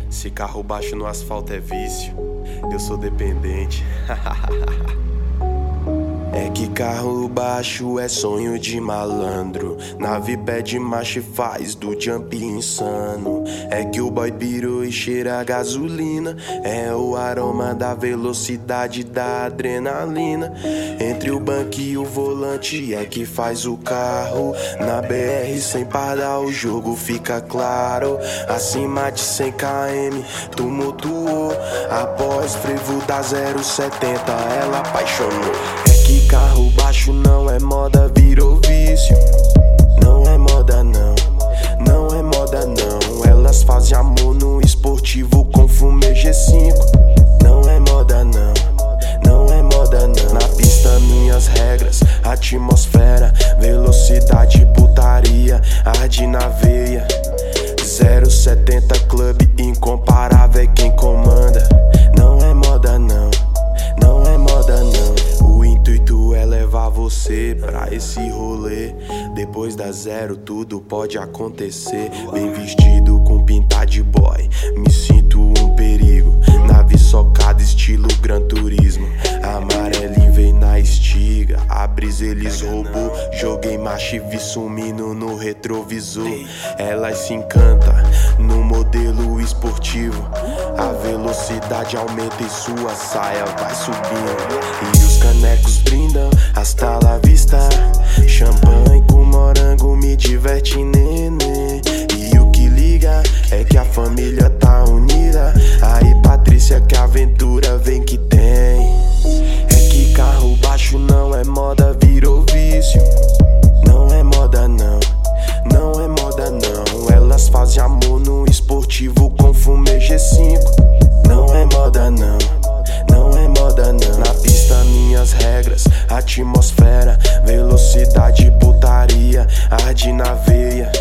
Se carro baixo no asfalto é vício, eu sou dependente. É que carro baixo é sonho de malandro. Nave pede marcha e faz do jump insano. É que o boy pirou e cheira a gasolina. É o aroma da velocidade, da adrenalina. Entre o banco e o volante é que faz o carro. Na BR sem parar o jogo fica claro. Acima de 100 km tumultuou. Após frevo da 070 ela apaixonou. Que carro baixo não é moda, virou vício. Não é moda não, não é moda não. Elas fazem amor no esportivo com fumê G5. Não é moda não, não é moda não. Na pista minhas regras, atmosfera, velocidade, putaria, arde na veia. 070 Club, incomparável é quem comanda. Não é moda não, não é moda não. O intuito é levar você pra esse rolê. Depois da zero tudo pode acontecer. Bem vestido com pinta de boy, me sinto um perigo. Nave socada estilo Gran Turismo. Amarelinho vem na estiga, a brisa eles roubou. Joguei marcha e vi sumindo no retrovisor. Elas se encantam no modelo esportivo. A velocidade aumenta e sua saia vai subindo. E os canecos brindam, hasta la vista. Champanhe com morango me diverte, nenê. E o que liga é que a família tá unida. Aí Patrícia, que aventura vem que tem. É que carro baixo não é moda, virou vício. Não é moda não, não é moda não. Elas fazem amor no esportivo com fumê G5. Não é moda não, não é moda não. Na pista minhas regras, atmosfera, velocidade, putaria, arde na veia.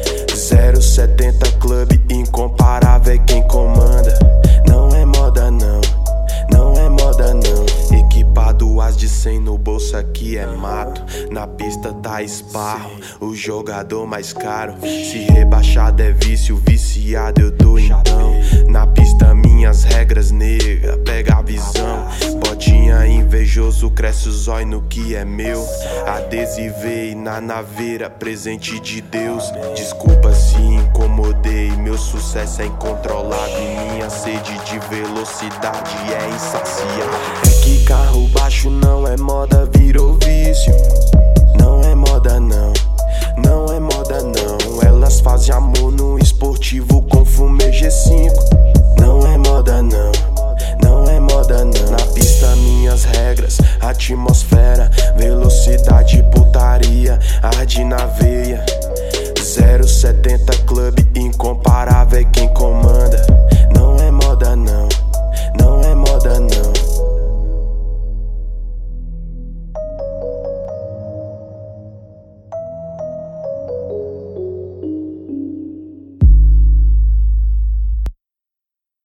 070 Club, incomparável é quem comanda. Não é moda não, não é moda não. Equipado as de 100 no bolso aqui é mato. Na pista tá esparro, o jogador mais caro. Se rebaixado é vício, viciado eu tô então. Na pista minhas regras, nega, pega a visão. Botinha invejoso, cresce o zóio no que é meu. Adesivei na naveira, presente de Deus. Desculpa se incomodei, meu sucesso é incontrolável. E minha sede de velocidade é insaciável. É que carro baixo não é moda, virou vício. Não é moda não, não é moda não. Elas fazem amor no esportivo com fumê G5. Não é moda não, não é moda não. Na pista minhas regras, atmosfera, velocidade, putaria, arde na veia.